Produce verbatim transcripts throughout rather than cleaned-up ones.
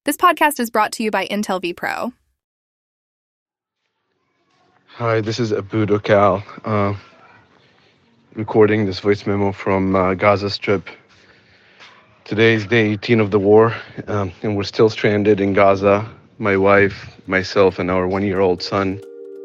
This podcast is brought to you by Intel vPro. Hi, this is Aboud Okhal, uh, recording this voice memo from uh, Gaza Strip. Today is day eighteen of the war, um, and we're still stranded in Gaza, my wife, myself, and our one-year-old son.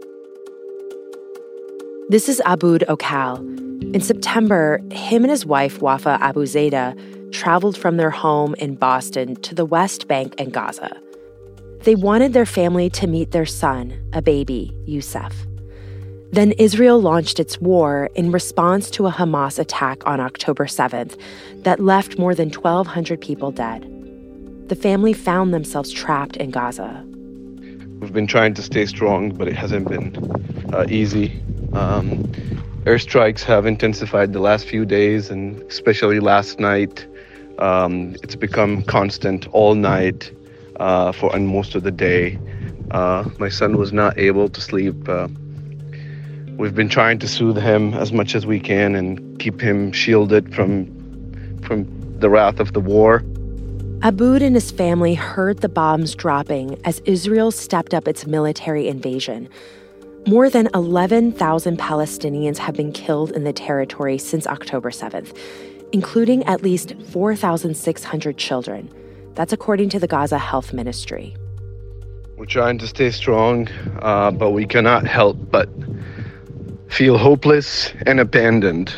This is Aboud Okhal. In September, him and his wife, Wafa Abu Zaida, traveled from their home in Boston to the West Bank and Gaza. They wanted their family to meet their son, a baby, Youssef. Then Israel launched its war in response to a Hamas attack on October seventh that left more than twelve hundred people dead. The family found themselves trapped in Gaza. We've been trying to stay strong, but it hasn't been uh, easy. Um, airstrikes have intensified the last few days, and especially last night. Um, it's become constant all night uh, for and most of the day. Uh, my son was not able to sleep. Uh, we've been trying to soothe him as much as we can and keep him shielded from from the wrath of the war. Aboud and his family heard the bombs dropping as Israel stepped up its military invasion. More than eleven thousand Palestinians have been killed in the territory since October seventh, including at least four thousand six hundred children. That's according to the Gaza Health Ministry. We're trying to stay strong, uh, but we cannot help but feel hopeless and abandoned.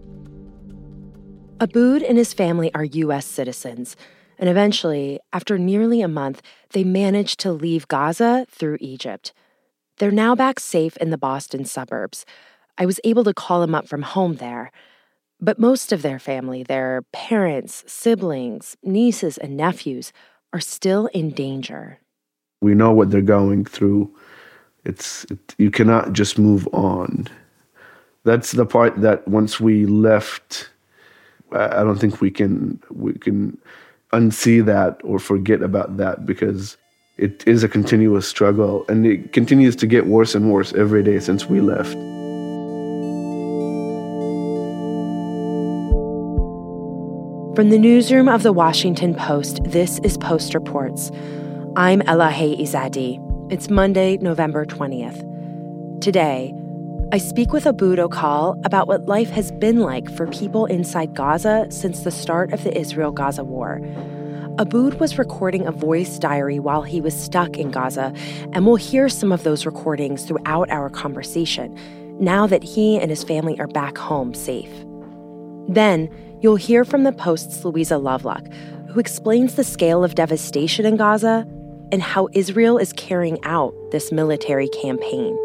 Aboud and his family are U S citizens, and eventually, after nearly a month, they managed to leave Gaza through Egypt. They're now back safe in the Boston suburbs. I was able to call them up from home there. But most of their family, their parents, siblings, nieces, and nephews, are still in danger. We know what they're going through. It's it, you cannot just move on. That's the part that once we left, I don't think we can we can unsee that or forget about that, because it is a continuous struggle, and it continues to get worse and worse every day since we left. From the newsroom of The Washington Post, this is Post Reports. I'm Elahe Izadi. It's Monday, November twentieth. Today, I speak with Aboud Okhal about what life has been like for people inside Gaza since the start of the Israel-Gaza war. Aboud was recording a voice diary while he was stuck in Gaza, and we'll hear some of those recordings throughout our conversation, now that he and his family are back home safe. Then, you'll hear from the Post's Louisa Lovelock, who explains the scale of devastation in Gaza and how Israel is carrying out this military campaign.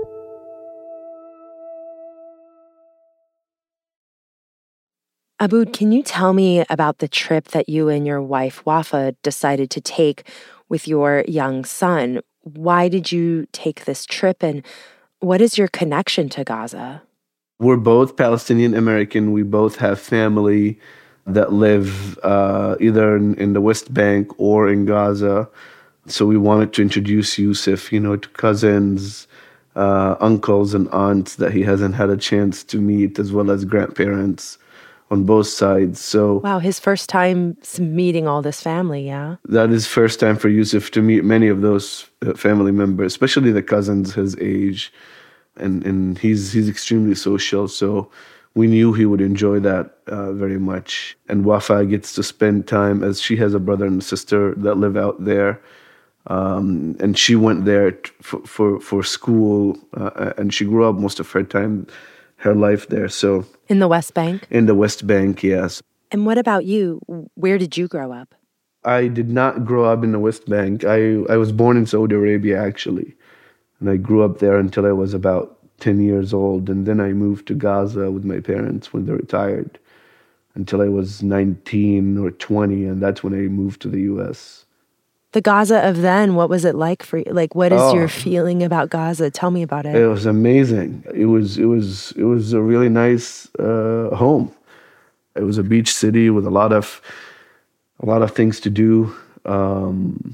Aboud, can you tell me about the trip that you and your wife, Wafa, decided to take with your young son? Why did you take this trip, and what is your connection to Gaza? We're both Palestinian American. We both have family that live uh, either in, in the West Bank or in Gaza. So we wanted to introduce Youssef, you know, to cousins, uh, uncles and aunts that he hasn't had a chance to meet, as well as grandparents on both sides. So wow, his first time meeting all this family, yeah? That is first time for Youssef to meet many of those uh, family members, especially the cousins his age. And and he's he's extremely social, so we knew he would enjoy that uh, very much. And Wafa gets to spend time, as she has a brother and a sister that live out there, um, and she went there t- for, for for school, uh, and she grew up most of her time, her life there. So in the West Bank. In the West Bank, yes. And what about you? Where did you grow up? I did not grow up in the West Bank. I I was born in Saudi Arabia, actually. And I grew up there until I was about ten years old. And then I moved to Gaza with my parents when they retired until I was nineteen or twenty. And that's when I moved to the U S. The Gaza of then, what was it like for you? Like, what is oh, your feeling about Gaza? Tell me about it. It was amazing. It was, it was, it was a really nice uh, home. It was a beach city with a lot of, a lot of things to do. Um,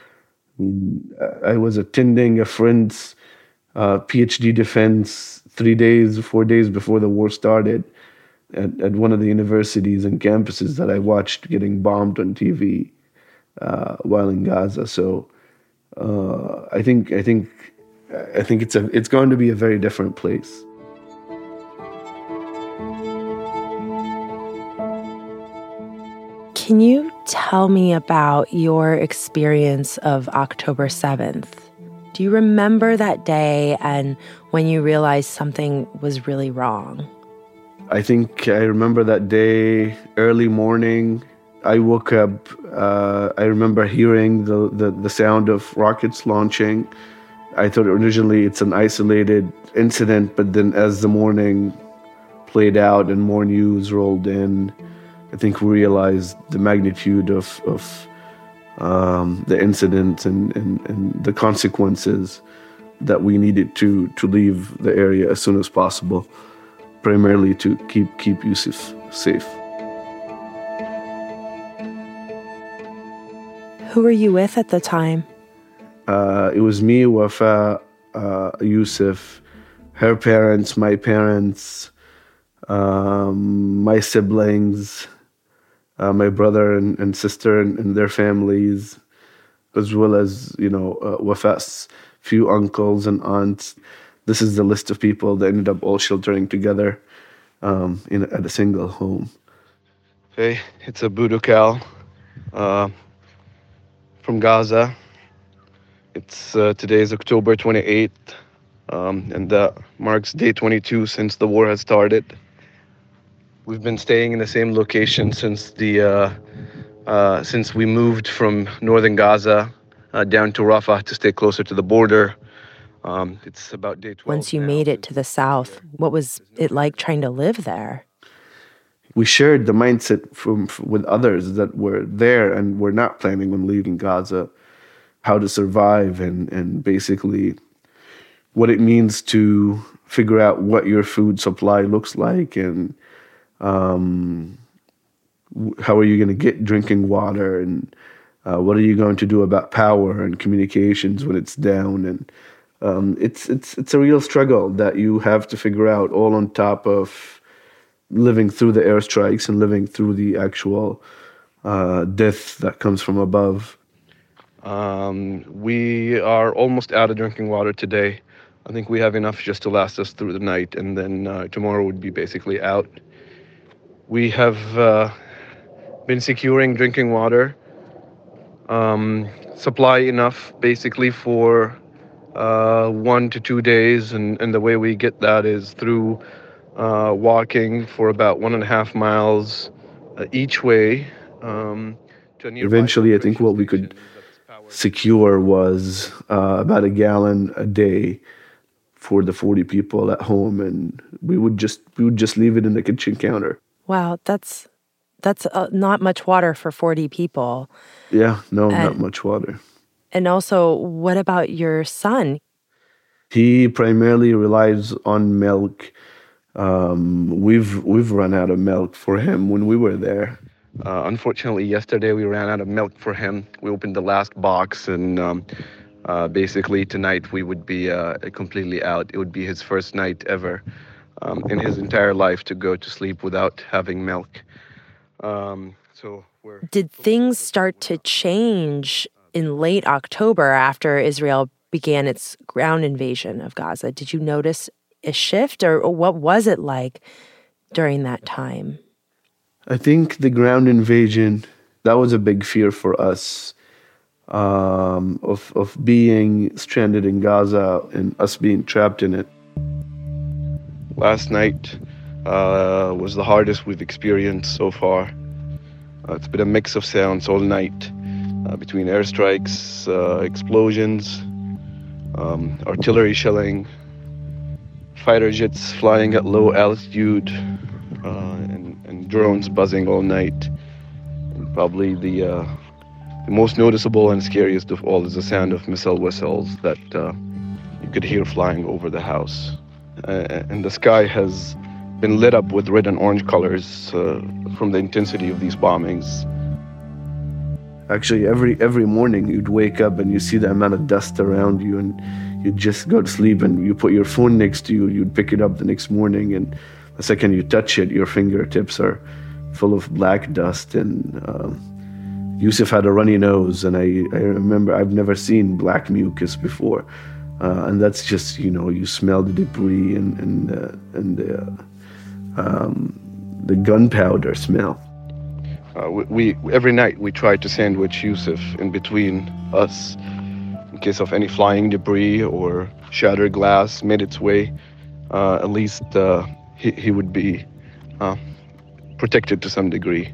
I was attending a friend's uh, PhD defense three days, four days before the war started at, at one of the universities and campuses that I watched getting bombed on T V. uh, while in Gaza. So uh, I think I think I think it's a it's going to be a very different place. Can you tell me about your experience of October seventh? Do you remember that day and when you realized something was really wrong? I think I remember that day, early morning. I woke up, uh, I remember hearing the, the, the sound of rockets launching. I thought originally it's an isolated incident, but then as the morning played out and more news rolled in, I think we realized the magnitude of, of um, the incident and, and, and the consequences that we needed to, to leave the area as soon as possible, primarily to keep, keep Yusuf safe. Who were you with at the time? Uh, it was me, Wafa, uh, Yusuf, her parents, my parents, um, my siblings, uh, my brother and, and sister and, and their families, as well as, you know, uh, Wafa's few uncles and aunts. This is the list of people that ended up all sheltering together um, in at a single home. Hey, it's Abu Dukal uh, from Gaza. It's uh, today is October twenty-eighth, um, and that marks day twenty-two since the war has started. We've been staying in the same location since the uh, uh, since we moved from northern Gaza uh, down to Rafah to stay closer to the border. Um, it's about day twelve. Once you now. made it to the south, what was it like trying to live there? We shared the mindset from, from with others that were there and were not planning on leaving Gaza, how to survive and, and basically what it means to figure out what your food supply looks like and um, how are you going to get drinking water and uh, what are you going to do about power and communications when it's down. And um, it's it's it's a real struggle that you have to figure out, all on top of living through the airstrikes and living through the actual uh, death that comes from above. Um, we are almost out of drinking water today. I think we have enough just to last us through the night, and then uh, tomorrow would be basically out. We have uh, been securing drinking water, um, supply enough basically for uh, one to two days, and, and the way we get that is through uh, walking for about one and a half miles uh, each way. Um, to a nearby Eventually, I think what we could secure was uh, about a gallon a day for the forty people at home, and we would just we would just leave it in the kitchen counter. Wow, that's that's uh, not much water for forty people. Yeah, no, and, not much water. And also, what about your son? He primarily relies on milk. Um, we've we've run out of milk for him when we were there. Uh, unfortunately, yesterday we ran out of milk for him. We opened the last box, and um, uh, basically tonight we would be uh, completely out. It would be his first night ever um, in his entire life to go to sleep without having milk. Um, so we're Did things start to change in late October after Israel began its ground invasion of Gaza? Did you notice a shift, or, or what was it like during that time? I think the ground invasion, that was a big fear for us, um, of of being stranded in Gaza and us being trapped in it. Last night uh, was the hardest we've experienced so far. Uh, it's been a mix of sounds all night, uh, between airstrikes, uh, explosions, um, artillery shelling, fighter jets flying at low altitude, uh, and, and drones buzzing all night. And probably the, uh, the most noticeable and scariest of all is the sound of missile whistles that uh, you could hear flying over the house. Uh, and the sky has been lit up with red and orange colors uh, from the intensity of these bombings. Actually, every every morning you'd wake up and you see the amount of dust around you, and you'd just go to sleep and you put your phone next to you, you'd pick it up the next morning, and the second you touch it, your fingertips are full of black dust, and um, Yusuf had a runny nose, and I, I remember I've never seen black mucus before. Uh, and that's just, you know, you smell the debris and, and, uh, and uh, um, the gunpowder smell. Uh, we, we every night we try to sandwich Yusuf in between us in case of any flying debris or shattered glass made its way. Uh, at least uh, he, he would be uh, protected to some degree.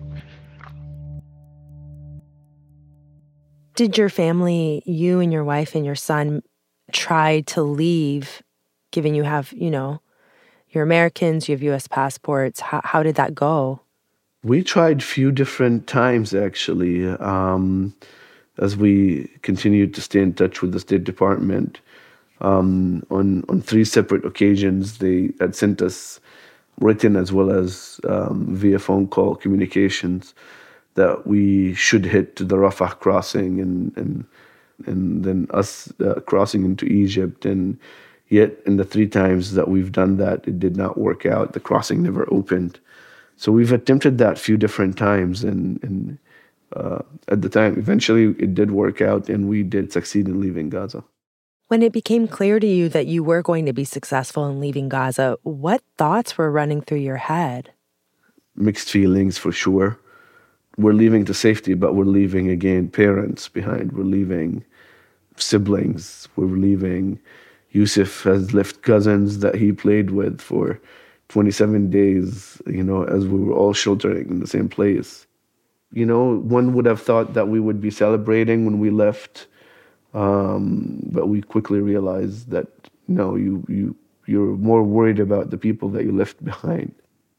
Did your family, you and your wife and your son, try to leave, given you have, you know, you're Americans, you have U S passports? How, how did that go? We tried few different times, actually, um, as we continued to stay in touch with the State Department. Um, on, on three separate occasions, they had sent us written as well as um, via phone call communications that we should hit to the Rafah crossing and and and then us uh, crossing into Egypt. And yet, in the three times that we've done that, it did not work out. The crossing never opened. So we've attempted that a few different times, and, and uh, at the time, eventually it did work out, and we did succeed in leaving Gaza. When it became clear to you that you were going to be successful in leaving Gaza, what thoughts were running through your head? Mixed feelings, for sure. We're leaving to safety, but we're leaving, again, parents behind. We're leaving siblings. We're leaving... Yusuf has left cousins that he played with for twenty-seven days, you know, as we were all sheltering in the same place. You know, one would have thought that we would be celebrating when we left, um, but we quickly realized that, no, you, you, you're more worried about the people that you left behind.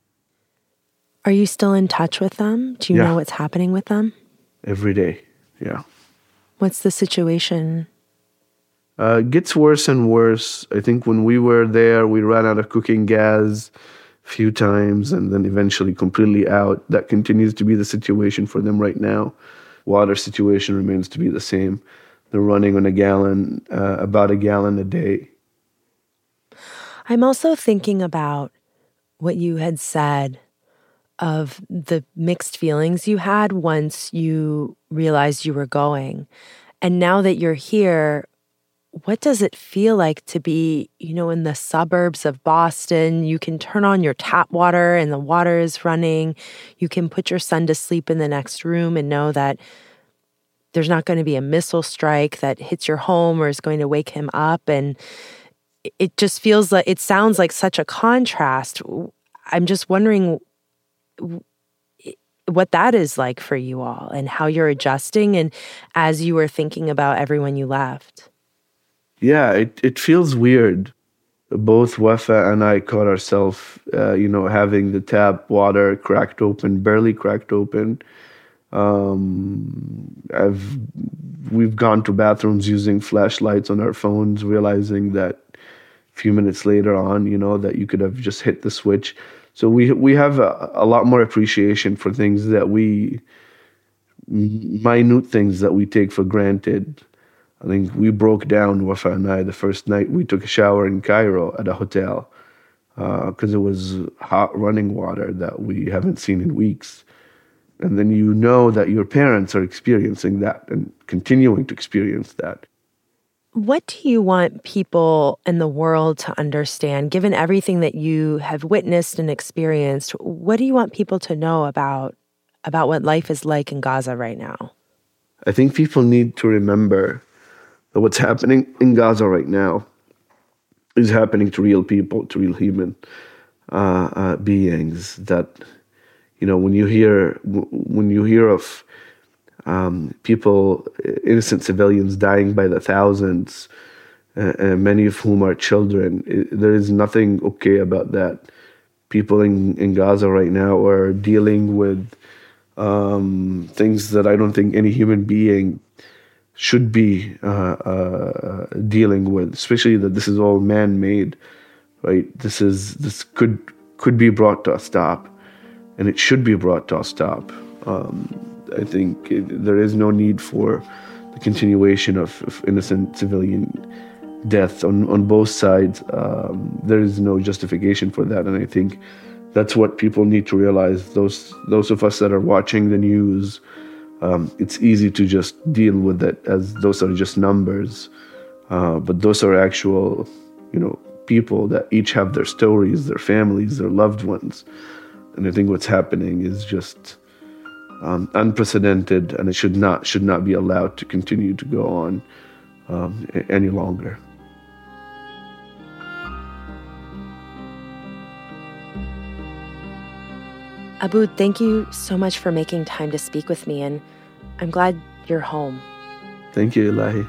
Are you still in touch with them? Do you Yeah. know what's happening with them? Every day, yeah. What's the situation? Uh, it gets worse and worse. I think when we were there, we ran out of cooking gas a few times and then eventually completely out. That continues to be the situation for them right now. Water situation remains to be the same. They're running on a gallon, uh, about a gallon a day. I'm also thinking about what you had said of the mixed feelings you had once you realized you were going. And now that you're here, what does it feel like to be, you know, in the suburbs of Boston? You can turn on your tap water and the water is running. You can put your son to sleep in the next room and know that there's not going to be a missile strike that hits your home or is going to wake him up. And it just feels like, it sounds like such a contrast. I'm just wondering what that is like for you all and how you're adjusting and as you were thinking about everyone you left. Yeah, it, it feels weird. Both Wafa and I caught ourselves, uh, you know, having the tap water cracked open, barely cracked open. Um, I've we've gone to bathrooms using flashlights on our phones, realizing that a few minutes later on, you know, that you could have just hit the switch. So we we have a, a lot more appreciation for things that we, minute things that we take for granted. I think we broke down, Wafa and I, the first night we took a shower in Cairo at a hotel because uh, it was hot running water that we haven't seen in weeks. And then you know that your parents are experiencing that and continuing to experience that. What do you want people in the world to understand, given everything that you have witnessed and experienced? What do you want people to know about, about what life is like in Gaza right now? I think people need to remember that what's happening in Gaza right now is happening to real people, to real human uh, uh, beings. That, you know, when you hear when you hear of um, people, innocent civilians dying by the thousands, uh, and many of whom are children, it, there is nothing okay about that. People in, in Gaza right now are dealing with um, things that I don't think any human being should be uh, uh, dealing with, especially that this is all man-made, right? This is this could could be brought to a stop, and it should be brought to a stop. Um, I think it, there is no need for the continuation of, of innocent civilian deaths on, on both sides. Um, there is no justification for that, and I think that's what people need to realize. Those those of us that are watching the news, Um, it's easy to just deal with it as those are just numbers, uh, but those are actual, you know, people that each have their stories, their families, their loved ones. And I think what's happening is just um, unprecedented, and it should not should not be allowed to continue to go on um, any longer. Abood, thank you so much for making time to speak with me, and I'm glad you're home. Thank you, Elahi.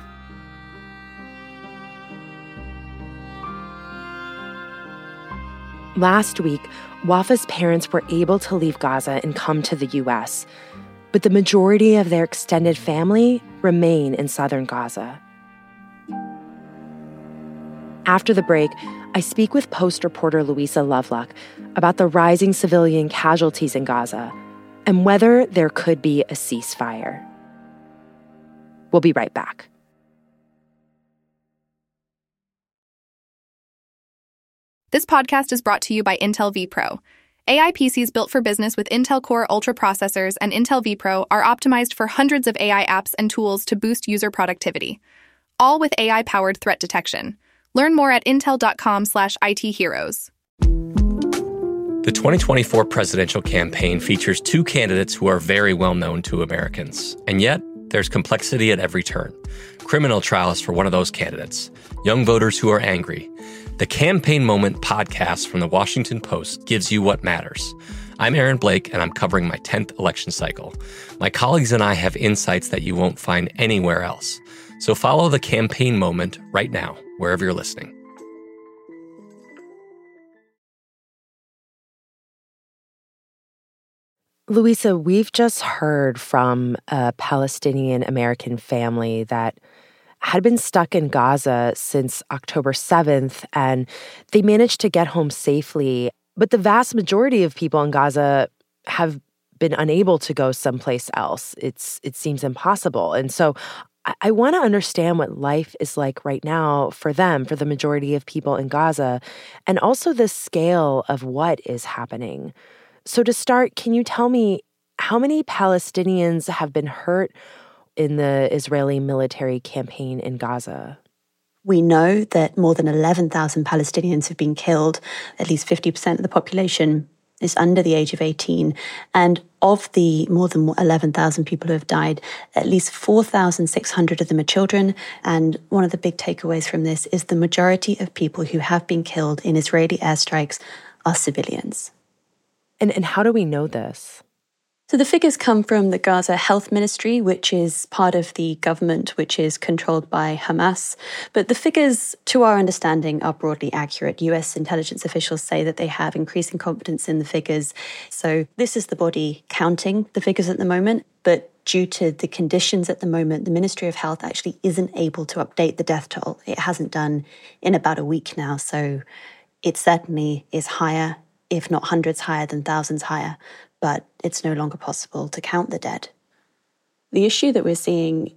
Last week, Wafa's parents were able to leave Gaza and come to the U S, but the majority of their extended family remain in southern Gaza. After the break, I speak with Post reporter Louisa Lovelock about the rising civilian casualties in Gaza and whether there could be a ceasefire. We'll be right back. This podcast is brought to you by Intel vPro. A I P Cs built for business with Intel Core Ultra processors and Intel vPro are optimized for hundreds of A I apps and tools to boost user productivity, all with A I-powered threat detection. Learn more at intel.com slash IT heroes. The twenty twenty-four presidential campaign features two candidates who are very well known to Americans. And yet, there's complexity at every turn. Criminal trials for one of those candidates. Young voters who are angry. The Campaign Moment podcast from the Washington Post gives you what matters. I'm Aaron Blake, and I'm covering my tenth election cycle. My colleagues and I have insights that you won't find anywhere else. So follow The Campaign Moment right now, wherever you're listening. Louisa, we've just heard from a Palestinian-American family that had been stuck in Gaza since October seventh, and they managed to get home safely. But the vast majority of people in Gaza have been unable to go someplace else. It's it seems impossible. And so I, I want to understand what life is like right now for them, for the majority of people in Gaza, and also the scale of what is happening. So to start, can you tell me how many Palestinians have been hurt in the Israeli military campaign in Gaza? We know that more than eleven thousand Palestinians have been killed. At least fifty percent of the population is under the age of eighteen. And of the more than eleven thousand people who have died, at least four thousand six hundred of them are children. And one of the big takeaways from this is the majority of people who have been killed in Israeli airstrikes are civilians. And, and how do we know this? So the figures come from the Gaza Health Ministry, which is part of the government, which is controlled by Hamas. But the figures, to our understanding, are broadly accurate. U S intelligence officials say that they have increasing confidence in the figures. So this is the body counting the figures at the moment. But due to the conditions at the moment, the Ministry of Health actually isn't able to update the death toll. It hasn't done in about a week now. So it certainly is higher, if not hundreds higher than thousands higher. But it's no longer possible to count the dead. The issue that we're seeing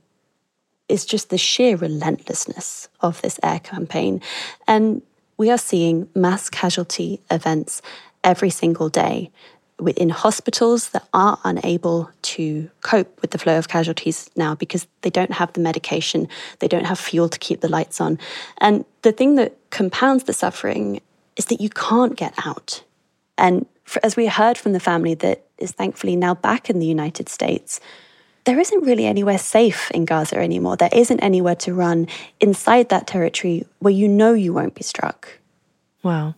is just the sheer relentlessness of this air campaign. And we are seeing mass casualty events every single day within hospitals that are unable to cope with the flow of casualties now because they don't have the medication, they don't have fuel to keep the lights on. And the thing that compounds the suffering is that you can't get out. And for, as we heard from the family that is thankfully now back in the United States, there isn't really anywhere safe in Gaza anymore. There isn't anywhere to run inside that territory where you know you won't be struck. Wow.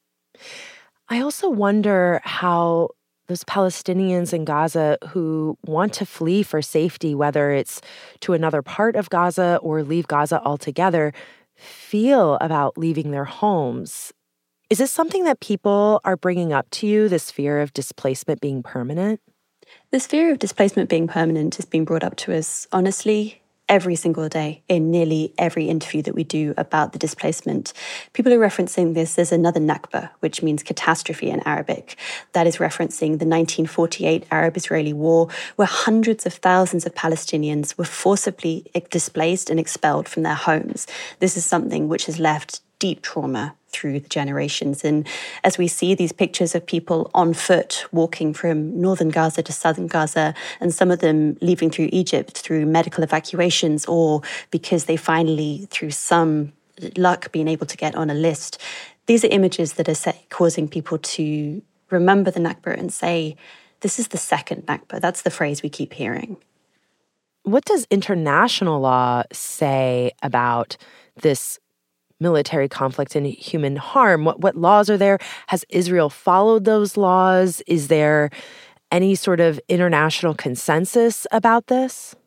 I also wonder how those Palestinians in Gaza who want to flee for safety, whether it's to another part of Gaza or leave Gaza altogether, feel about leaving their homes. Is this something that people are bringing up to you, this fear of displacement being permanent? This fear of displacement being permanent has been brought up to us, honestly, every single day in nearly every interview that we do about the displacement. People are referencing this as another Nakba, which means catastrophe in Arabic. That is referencing the nineteen forty-eight Arab-Israeli war, where hundreds of thousands of Palestinians were forcibly displaced and expelled from their homes. This is something which has left deep trauma through the generations. And as we see these pictures of people on foot walking from northern Gaza to southern Gaza, and some of them leaving through Egypt through medical evacuations, or because they finally, through some luck, been able to get on a list, these are images that are set, causing people to remember the Nakba and say, this is the second Nakba. That's the phrase we keep hearing. What does international law say about this military conflict and human harm? What what laws are there? Has Israel followed those laws? Is there any sort of international consensus about this?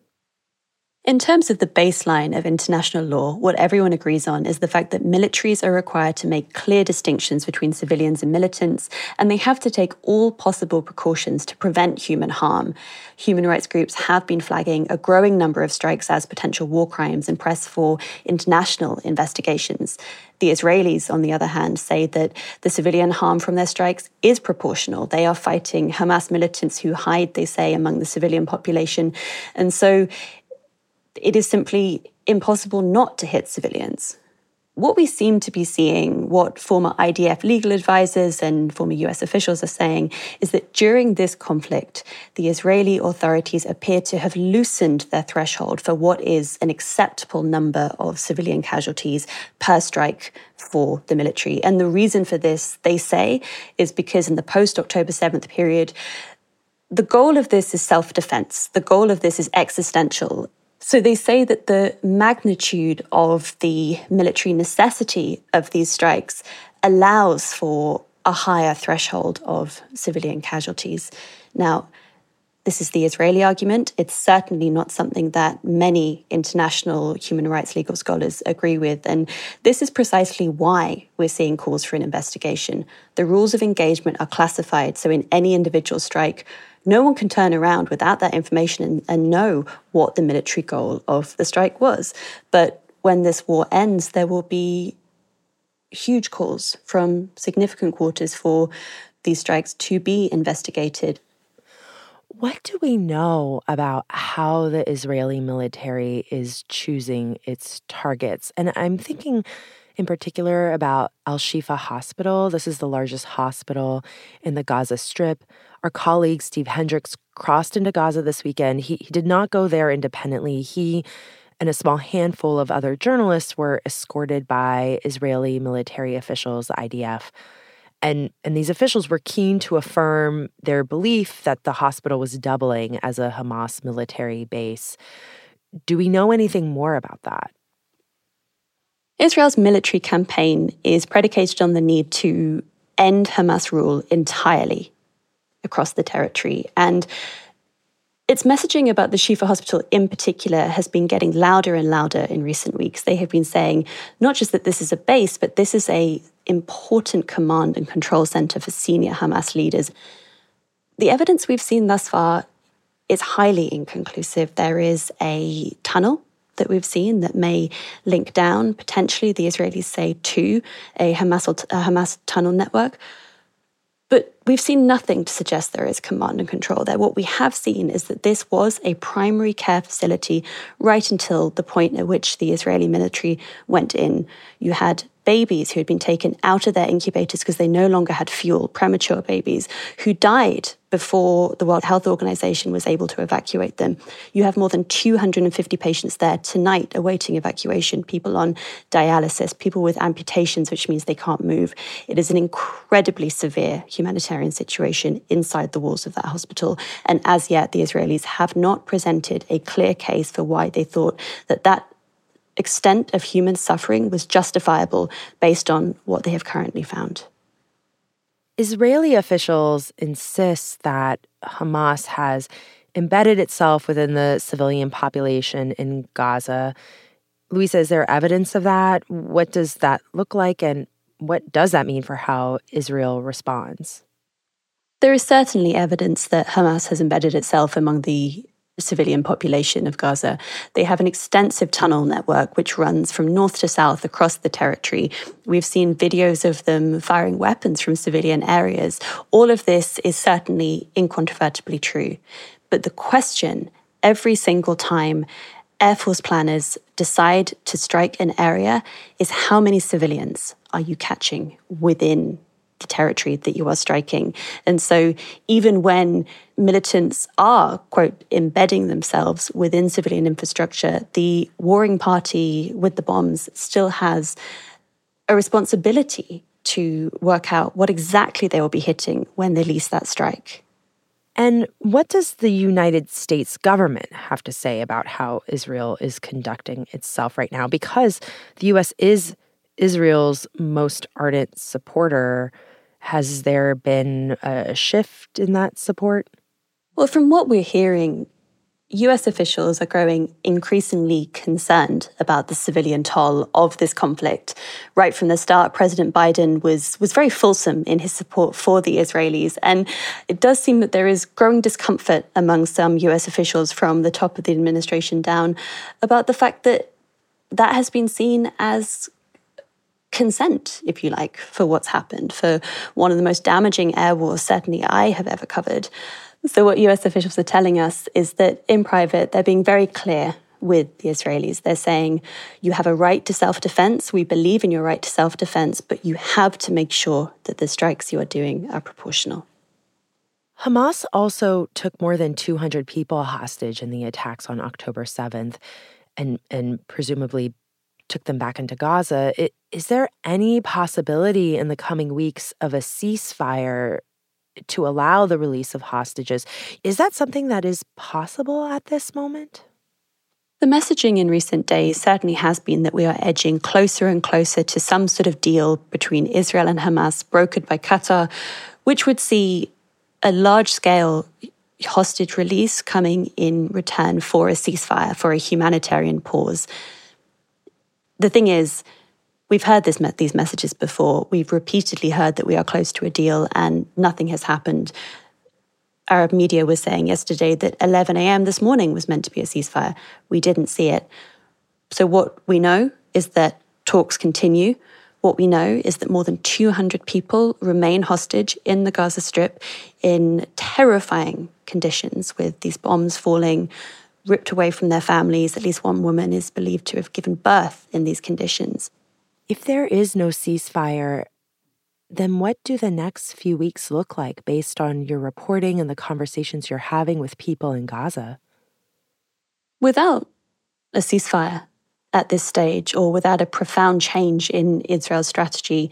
In terms of the baseline of international law, what everyone agrees on is the fact that militaries are required to make clear distinctions between civilians and militants, and they have to take all possible precautions to prevent human harm. Human rights groups have been flagging a growing number of strikes as potential war crimes and press for international investigations. The Israelis, on the other hand, say that the civilian harm from their strikes is proportional. They are fighting Hamas militants who hide, they say, among the civilian population. And so it is simply impossible not to hit civilians. What we seem to be seeing, what former I D F legal advisors and former U S officials are saying, is that during this conflict, the Israeli authorities appear to have loosened their threshold for what is an acceptable number of civilian casualties per strike for the military. And the reason for this, they say, is because in the post-October seventh period, the goal of this is self-defense. The goal of this is existential. So they say that the magnitude of the military necessity of these strikes allows for a higher threshold of civilian casualties. Now, this is the Israeli argument. It's certainly not something that many international human rights legal scholars agree with. And this is precisely why we're seeing calls for an investigation. The rules of engagement are classified, so in any individual strike, no one can turn around without that information and, and know what the military goal of the strike was. But when this war ends, there will be huge calls from significant quarters for these strikes to be investigated. What do we know about how the Israeli military is choosing its targets? And I'm thinking in particular about Al-Shifa Hospital. This is the largest hospital in the Gaza Strip. Our colleague Steve Hendricks crossed into Gaza this weekend. He, he did not go there independently. He and a small handful of other journalists were escorted by Israeli military officials, I D F. And, and these officials were keen to affirm their belief that the hospital was doubling as a Hamas military base. Do we know anything more about that? Israel's military campaign is predicated on the need to end Hamas rule entirely across the territory. And its messaging about the Shifa Hospital in particular has been getting louder and louder in recent weeks. They have been saying not just that this is a base, but this is an important command and control center for senior Hamas leaders. The evidence we've seen thus far is highly inconclusive. There is a tunnel that we've seen that may link down, potentially, the Israelis say, to a Hamas, a Hamas tunnel network. But we've seen nothing to suggest there is command and control there. What we have seen is that this was a primary care facility right until the point at which the Israeli military went in. You had babies who had been taken out of their incubators because they no longer had fuel, premature babies, who died before the World Health Organization was able to evacuate them. You have more than two hundred fifty patients there tonight awaiting evacuation, people on dialysis, people with amputations, which means they can't move. It is an incredibly severe humanitarian situation inside the walls of that hospital. And as yet, the Israelis have not presented a clear case for why they thought that that extent of human suffering was justifiable based on what they have currently found. Israeli officials insist that Hamas has embedded itself within the civilian population in Gaza. Louisa, is there evidence of that? What does that look like, and what does that mean for how Israel responds? There is certainly evidence that Hamas has embedded itself among the civilian population of Gaza. They have an extensive tunnel network which runs from north to south across the territory. We've seen videos of them firing weapons from civilian areas. All of this is certainly incontrovertibly true. But the question, every single time Air Force planners decide to strike an area, is how many civilians are you catching within the territory that you are striking? And so even when militants are, quote, embedding themselves within civilian infrastructure, the warring party with the bombs still has a responsibility to work out what exactly they will be hitting when they lease that strike. And what does the United States government have to say about how Israel is conducting itself right now? Because the U S is Israel's most ardent supporter. Has there been a shift in that support? Well, from what we're hearing, U S officials are growing increasingly concerned about the civilian toll of this conflict. Right from the start, President Biden was, was very fulsome in his support for the Israelis. And it does seem that there is growing discomfort among some U S officials from the top of the administration down about the fact that that has been seen as consent, if you like, for what's happened, for one of the most damaging air wars certainly I have ever covered. So what U S officials are telling us is that in private, they're being very clear with the Israelis. They're saying, you have a right to self-defense. We believe in your right to self-defense, but you have to make sure that the strikes you are doing are proportional. Hamas also took more than two hundred people hostage in the attacks on October seventh and, and presumably took them back into Gaza. It, is there any possibility in the coming weeks of a ceasefire to allow the release of hostages? Is that something that is possible at this moment? The messaging in recent days certainly has been that we are edging closer and closer to some sort of deal between Israel and Hamas, brokered by Qatar, which would see a large-scale hostage release coming in return for a ceasefire, for a humanitarian pause. The thing is, we've heard this, these messages before. We've repeatedly heard that we are close to a deal and nothing has happened. Arab media was saying yesterday that eleven a.m. this morning was meant to be a ceasefire. We didn't see it. So what we know is that talks continue. What we know is that more than two hundred people remain hostage in the Gaza Strip in terrifying conditions, with these bombs falling, ripped away from their families. At least one woman is believed to have given birth in these conditions. If there is no ceasefire, then what do the next few weeks look like based on your reporting and the conversations you're having with people in Gaza? Without a ceasefire at this stage, or without a profound change in Israel's strategy,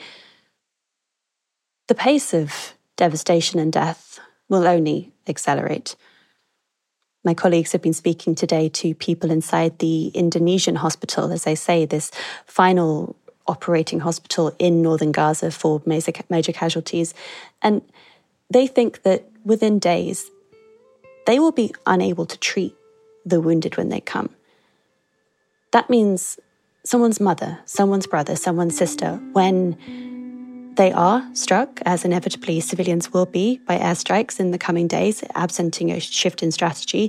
the pace of devastation and death will only accelerate. My colleagues have been speaking today to people inside the Indonesian hospital, as I say, this final operating hospital in northern Gaza for major, major casualties. And they think that within days, they will be unable to treat the wounded when they come. That means someone's mother, someone's brother, someone's sister, when they are struck, as inevitably civilians will be by airstrikes in the coming days, absenting a shift in strategy,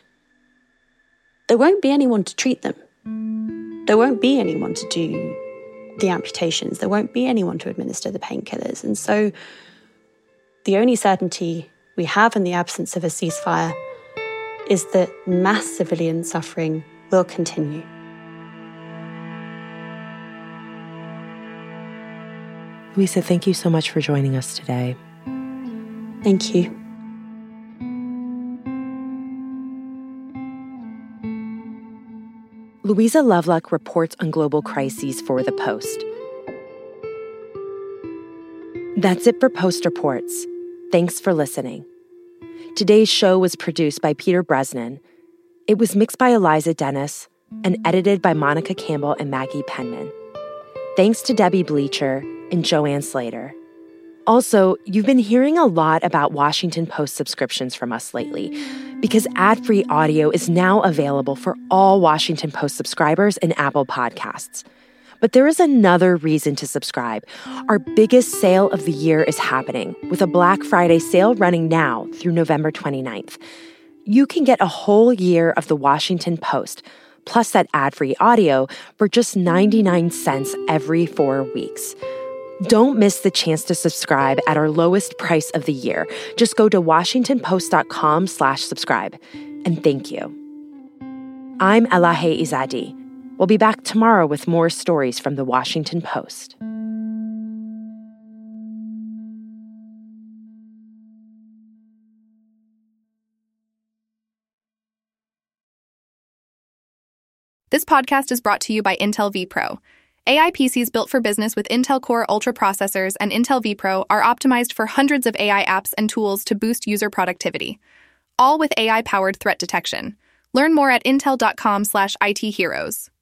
there won't be anyone to treat them. There won't be anyone to do the amputations. There won't be anyone to administer the painkillers. And so the only certainty we have in the absence of a ceasefire is that mass civilian suffering will continue. Louisa, thank you so much for joining us today. Thank you. Louisa Lovelock reports on global crises for The Post. That's it for Post Reports. Thanks for listening. Today's show was produced by Peter Bresnan. It was mixed by Eliza Dennis and edited by Monica Campbell and Maggie Penman. Thanks to Debbie Bleacher and Joanne Slater. Also, you've been hearing a lot about Washington Post subscriptions from us lately, because ad-free audio is now available for all Washington Post subscribers in Apple Podcasts. But there is another reason to subscribe. Our biggest sale of the year is happening, with a Black Friday sale running now through November twenty-ninth. You can get a whole year of the Washington Post, plus that ad-free audio, for just ninety-nine cents every four weeks. Don't miss the chance to subscribe at our lowest price of the year. Just go to washingtonpost.com slash subscribe. And thank you. I'm Elahe Izadi. We'll be back tomorrow with more stories from the Washington Post. This podcast is brought to you by Intel vPro. A I P Cs built for business with Intel Core Ultra processors and Intel vPro are optimized for hundreds of A I apps and tools to boost user productivity, all with A I-powered threat detection. Learn more at intel dot com slash I T heroes.